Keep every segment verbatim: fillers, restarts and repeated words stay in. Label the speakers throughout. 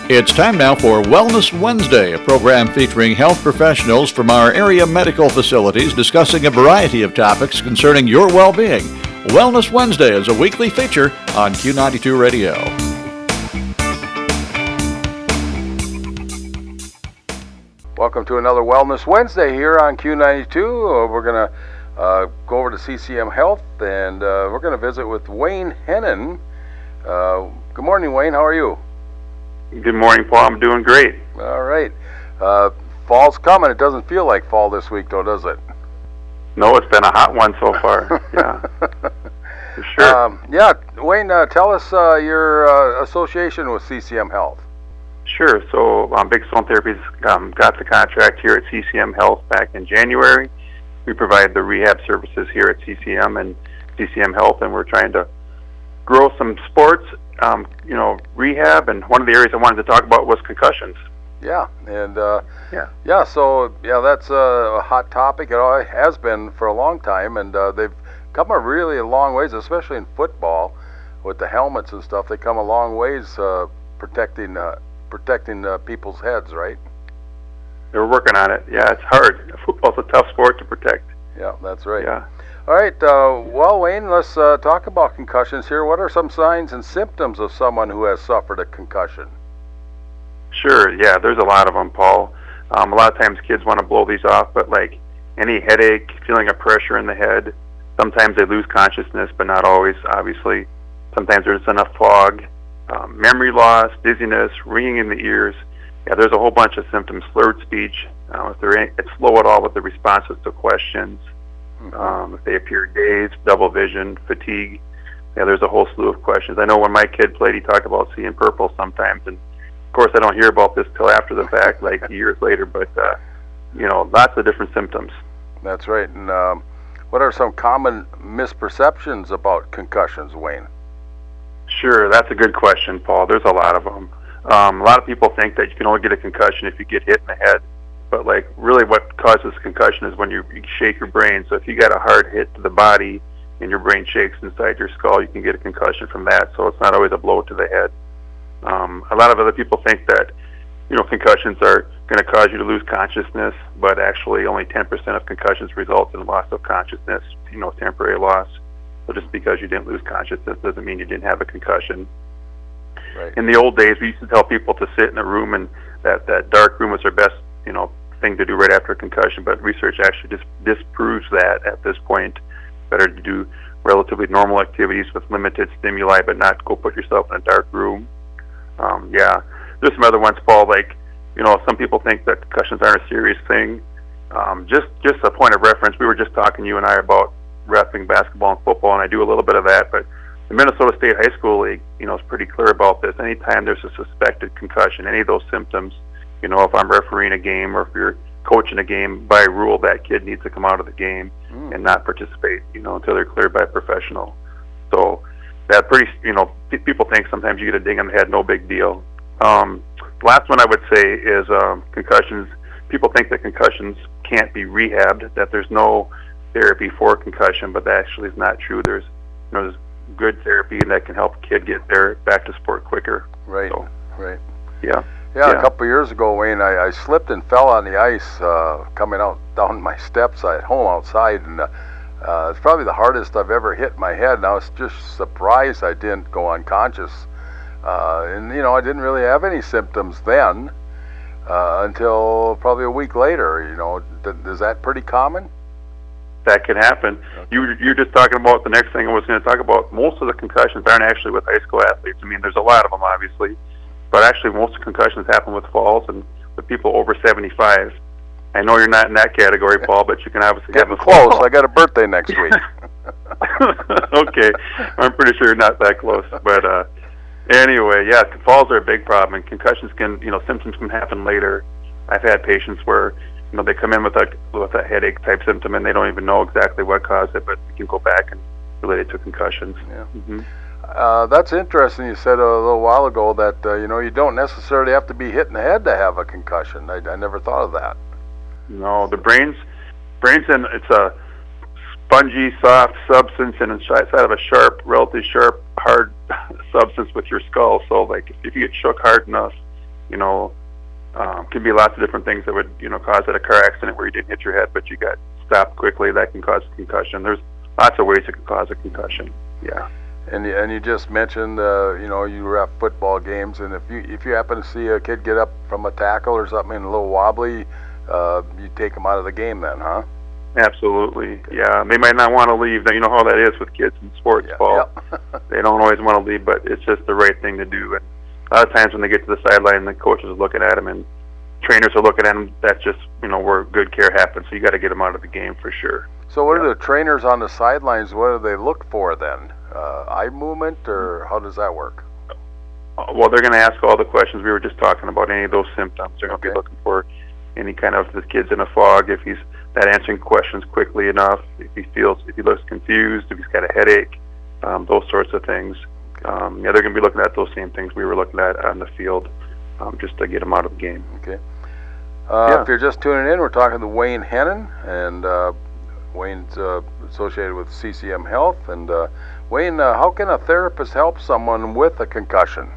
Speaker 1: It's time now for Wellness Wednesday, a program featuring health professionals from our area medical facilities discussing a variety of topics concerning your well-being. Wellness Wednesday is a weekly feature on Q ninety-two Radio.
Speaker 2: Welcome to another Wellness Wednesday here on Q ninety-two. Uh, we're going to uh, go over to C C M Health, and uh, we're going to visit with Wayne Hennon. Uh, good morning, Wayne. How are you?
Speaker 3: Good morning, Paul. I'm doing great.
Speaker 2: All right. Uh, fall's coming. It doesn't feel like fall this week, though, does it?
Speaker 3: No, it's been a hot one so far. Yeah, for sure.
Speaker 2: Um, yeah, Wayne, uh, tell us uh, your uh, association with C C M Health.
Speaker 3: Sure. So um, Big Stone Therapies um, got the contract here at C C M Health back in January. We provide the rehab services here at C C M and C C M Health, and we're trying to grow some sports, um, you know, rehab, and one of the areas I wanted to talk about was concussions.
Speaker 2: Yeah, and uh,
Speaker 3: yeah,
Speaker 2: yeah. So yeah, that's a hot topic. It always has been for a long time, and uh, they've come a really a long ways, especially in football, with the helmets and stuff. They come a long ways uh, protecting uh, protecting uh, people's heads, right?
Speaker 3: They're working on it. Yeah, it's hard. Football's a tough sport to protect.
Speaker 2: Yeah, that's right.
Speaker 3: Yeah.
Speaker 2: All right, uh, well, Wayne, let's uh, talk about concussions here. What are some signs and symptoms of someone who has suffered a concussion?
Speaker 3: Sure, yeah, there's a lot of them, Paul. Um, a lot of times kids want to blow these off, but like any headache, feeling a pressure in the head, sometimes they lose consciousness, but not always, obviously. Sometimes there's enough fog, um, memory loss, dizziness, ringing in the ears. Yeah, there's a whole bunch of symptoms, slurred speech, uh, if they're any, it's slow at all with the responses to questions. Um, if they appear dazed, double vision, fatigue, yeah, there's a whole slew of questions. I know when my kid played, he talked about seeing purple sometimes, and of course I don't hear about this till after the fact, like years later, but uh, you know, lots of different symptoms.
Speaker 2: That's right. And um, what are some common misperceptions about concussions, Wayne?
Speaker 3: Sure, that's a good question, Paul. There's a lot of them. Um, a lot of people think that you can only get a concussion if you get hit in the head. But like really what causes concussion is when you, you shake your brain. So if you got a hard hit to the body and your brain shakes inside your skull, you can get a concussion from that. So it's not always a blow to the head. Um, a lot of other people think that, you know, concussions are going to cause you to lose consciousness, but actually only ten percent of concussions result in loss of consciousness, you know, temporary loss. So just because you didn't lose consciousness doesn't mean you didn't have a concussion.
Speaker 2: Right.
Speaker 3: In the old days, we used to tell people to sit in a room, and that, that dark room was their best, you know, thing to do right after a concussion, but research actually just disproves that at this point. Better to do relatively normal activities with limited stimuli, but not go put yourself in a dark room. Um, yeah, there's some other ones, Paul, like, you know, some people think that concussions aren't a serious thing. Um, just, just a point of reference, we were just talking, you and I, about wrestling, basketball, and football, and I do a little bit of that, but the Minnesota State High School League, you know, is pretty clear about this. Anytime there's a suspected concussion, any of those symptoms, you know, if I'm refereeing a game or if you're coaching a game, by rule, that kid needs to come out of the game mm. and not participate, you know, until they're cleared by a professional. So that pretty, you know, p- people think sometimes you get a ding on the head, no big deal. Um, last one I would say is um, concussions. People think that concussions can't be rehabbed, that there's no therapy for concussion, but that actually is not true. There's, you know, there's good therapy that can help a kid get there back to sport quicker.
Speaker 2: Right,
Speaker 3: so,
Speaker 2: right.
Speaker 3: Yeah.
Speaker 2: Yeah,
Speaker 3: yeah,
Speaker 2: a couple of years ago, Wayne, I, I slipped and fell on the ice uh, coming out down my steps at home outside, and uh, uh, it's probably the hardest I've ever hit my head. And I was just surprised I didn't go unconscious. Uh, and, you know, I didn't really have any symptoms then uh, until probably a week later. You know, th- is that pretty common?
Speaker 3: That can happen. Okay. You, you're just talking about the next thing I was going to talk about. Most of the concussions aren't actually with high school athletes. I mean, there's a lot of them, obviously. But actually, most concussions happen with falls and with people over seventy-five. I know you're not in that category, Paul, but you can obviously
Speaker 2: Getting
Speaker 3: have a
Speaker 2: close.
Speaker 3: fall.
Speaker 2: I got a birthday next week.
Speaker 3: Okay, I'm pretty sure you're not that close. But uh, anyway, yeah, falls are a big problem, and concussions can, you know, symptoms can happen later. I've had patients where, you know, they come in with a with a headache type symptom, and they don't even know exactly what caused it, but you can go back and relate it to concussions.
Speaker 2: Yeah.
Speaker 3: Mm-hmm.
Speaker 2: Uh, that's interesting. You said a little while ago that uh, you know, you don't necessarily have to be hit in the head to have a concussion. I, I never thought of that.
Speaker 3: No, the brain's brain's in it's a spongy, soft substance and inside of a sharp, relatively sharp, hard substance with your skull. So, like, if you get shook hard enough, you know, um, can be lots of different things that would, you know, cause a car accident where you didn't hit your head, but you got stopped quickly. That can cause a concussion. There's lots of ways it can cause a concussion. Yeah.
Speaker 2: And you, and you just mentioned, uh, you know, you were at football games, and if you if you happen to see a kid get up from a tackle or something and a little wobbly, uh, you take them out of the game then, huh?
Speaker 3: Absolutely. Yeah. They might not want to leave. You know how that is with kids in sports,
Speaker 2: Yeah.
Speaker 3: Paul.
Speaker 2: Yep.
Speaker 3: They don't always want to leave, but it's just the right thing to do. And a lot of times when they get to the sideline, the coaches are looking at them and trainers are looking at them. That's just, you know, where good care happens. So you got to get them out of the game for sure.
Speaker 2: So what
Speaker 3: Yeah.
Speaker 2: are the trainers on the sidelines, what do they look for then? Uh, eye movement, or how does that work?
Speaker 3: Uh, Well, they're going to ask all the questions we were just talking about, any of those symptoms. They're going to
Speaker 2: Okay.
Speaker 3: be looking for any kind of, the kid's in a fog, if he's not answering questions quickly enough, if he feels, if he looks confused, if he's got a headache, um, those sorts of things. Um, yeah, they're going to be looking at those same things we were looking at on the field, um, just to get them out of the game.
Speaker 2: Okay. Uh,
Speaker 3: Yeah.
Speaker 2: If you're just tuning in, we're talking to Wayne Hennon, and uh, Wayne's uh, associated with C C M Health. And uh, Wayne, uh, how can a therapist help someone with a concussion?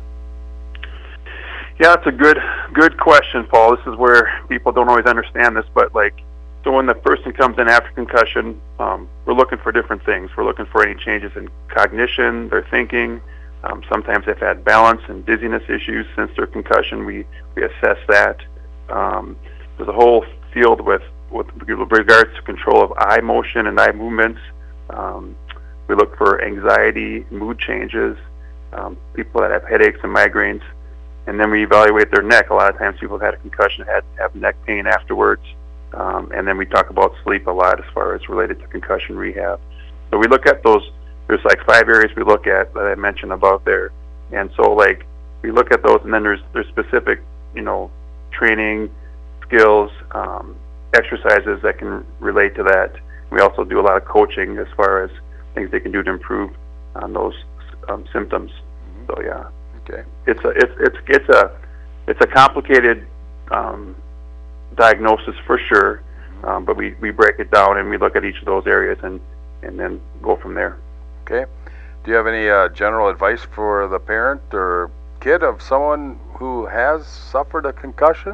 Speaker 3: Yeah, it's a good good question, Paul. This is where people don't always understand this, but like, so when the person comes in after concussion, um, we're looking for different things. We're looking for any changes in cognition, their thinking. Um, sometimes they've had balance and dizziness issues since their concussion. We we assess that. Um, there's a whole field with with regards to control of eye motion and eye movements. Um, we look for anxiety, mood changes, um, people that have headaches and migraines. And then we evaluate their neck. A lot of times people have had a concussion had have neck pain afterwards. Um, and then we talk about sleep a lot as far as related to concussion rehab. So we look at those. There's like five areas we look at that I mentioned above there. And so like we look at those, and then there's there's specific, you know, training, skills, um, exercises that can relate to that. We also do a lot of coaching as far as things they can do to improve on those um, symptoms. So yeah.
Speaker 2: Okay.
Speaker 3: It's a it's it's it's a it's a complicated um, diagnosis for sure, um, but we, we break it down and we look at each of those areas and, and then go from there.
Speaker 2: Okay. Do you have any uh, general advice for the parent or kid of someone who has suffered a concussion?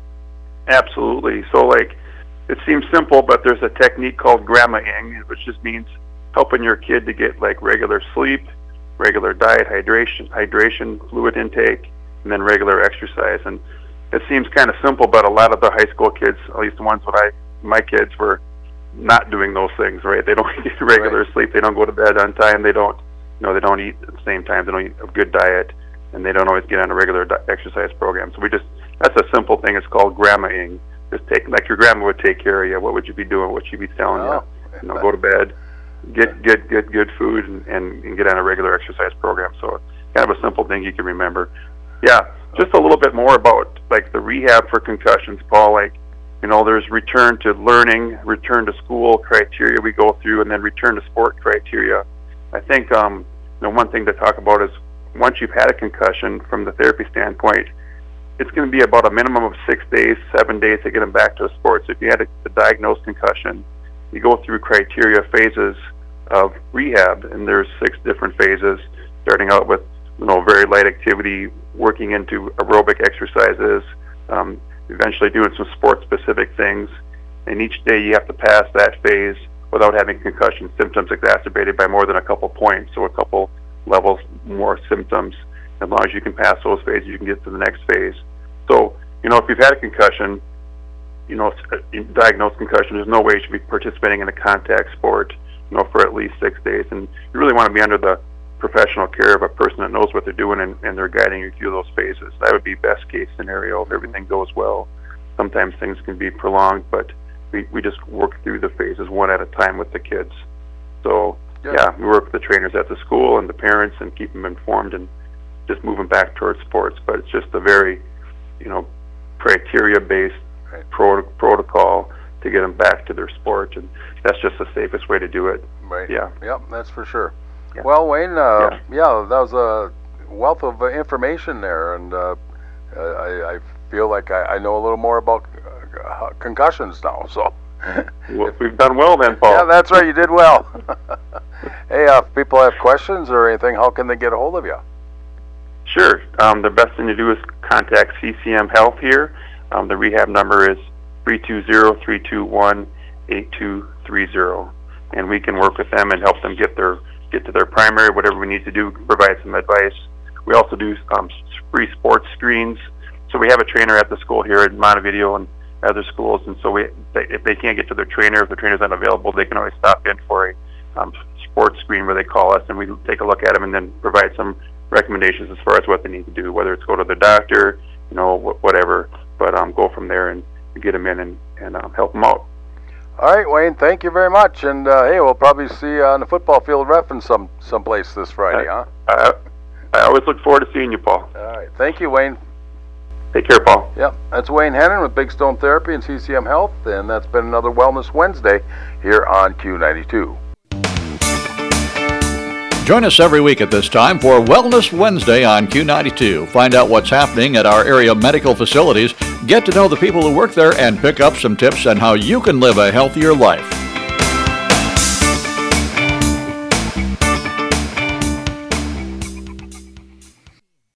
Speaker 3: Absolutely. So like, it seems simple, but there's a technique called grandma-ing, which just means helping your kid to get like regular sleep, regular diet, hydration, hydration, fluid intake, and then regular exercise. And it seems kind of simple, but a lot of the high school kids, at least the ones that I, my kids were not doing those things, right? They don't get regular
Speaker 2: Right.
Speaker 3: sleep. They don't go to bed on time. They don't, you know, they don't eat at the same time. They don't eat a good diet, and they don't always get on a regular di- exercise program. So we just, that's a simple thing. It's called grandma-ing. Just take, like your grandma would take care of you. What would you be doing? What she'd be telling
Speaker 2: Oh.
Speaker 3: you? You know, go to bed, get get good good food, and, and, and get on a regular exercise program. So kind of a simple thing you can remember. Yeah, just a little bit more about like the rehab for concussions, Paul. Like, you know, there's return to learning, return to school criteria we go through, and then return to sport criteria. I think um, you know, one thing to talk about is once you've had a concussion, from the therapy standpoint, it's going to be about a minimum of six days, seven days to get them back to the sport. So if you had a, a diagnosed concussion, you go through criteria phases of rehab, and there's six different phases, starting out with, you know, very light activity, working into aerobic exercises, um, eventually doing some sport-specific things. And each day you have to pass that phase without having concussion symptoms exacerbated by more than a couple points, so a couple levels more symptoms. As long as you can pass those phases, you can get to the next phase. So, you know, if you've had a concussion, you know, a diagnosed concussion, there's no way you should be participating in a contact sport, you know, for at least six days. And you really want to be under the professional care of a person that knows what they're doing, and, and they're guiding you through those phases. That would be best case scenario if everything goes well. Sometimes things can be prolonged, but we, we just work through the phases one at a time with the kids. So,
Speaker 2: Good.
Speaker 3: yeah, we work with the trainers at the school and the parents and keep them informed and just moving back towards sports. But it's just a very, you know, criteria-based
Speaker 2: Right.
Speaker 3: pro- protocol to get them back to their sport, and that's just the safest way to do it.
Speaker 2: Right.
Speaker 3: Yeah.
Speaker 2: Yep, that's for sure.
Speaker 3: Yeah.
Speaker 2: Well, Wayne, uh,
Speaker 3: Yeah.
Speaker 2: yeah. that was a wealth of uh, information there, and uh, I, I feel like I, I know a little more about uh, concussions now. So,
Speaker 3: Well, we've done well then, Paul.
Speaker 2: yeah, that's right. You did well. Hey, uh, if people have questions or anything, how can they get a hold of you?
Speaker 3: Sure. Um, the best thing to do is contact C C M Health here. Um, the rehab number is three two zero, three two one, eight two three zero. And we can work with them and help them get their get to their primary, whatever we need to do, provide some advice. We also do um, free sports screens. So we have a trainer at the school here at Montevideo and other schools, and so we, they, if they can't get to their trainer, if the trainer's not available, they can always stop in for a um, sports screen where they call us, and we take a look at them and then provide some recommendations as far as what they need to do, whether it's go to the doctor, you know, wh- whatever, but um, go from there and get them in and, and um, help them out.
Speaker 2: All right, Wayne, thank you very much, and uh, hey, we'll probably see you on the football field ref in some someplace this Friday,
Speaker 3: I,
Speaker 2: huh?
Speaker 3: I, I always look forward to seeing you, Paul.
Speaker 2: All right, thank you, Wayne.
Speaker 3: Take care, Paul.
Speaker 2: Yep, that's Wayne Hennon with Big Stone Therapy and C C M Health, and that's been another Wellness Wednesday here on Q ninety-two.
Speaker 1: Join us every week at this time for Wellness Wednesday on Q ninety-two. Find out what's happening at our area medical facilities, get to know the people who work there, and pick up some tips on how you can live a healthier life.